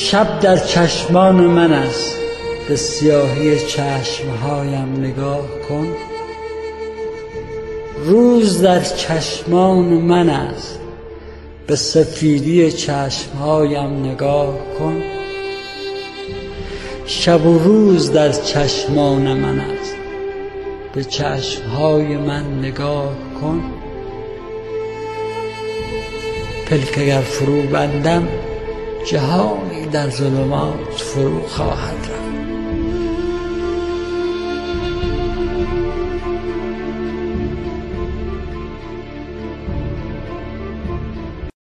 شب در چشمان من است، به سیاهی چشمهایم نگاه کن. روز در چشمان من است، به سفیدی چشمهایم نگاه کن. شب و روز در چشمان من است، به چشمهای من نگاه کن. پلک اگر فرو بندم، جهانی در ظلمات فرو خواهد رفت.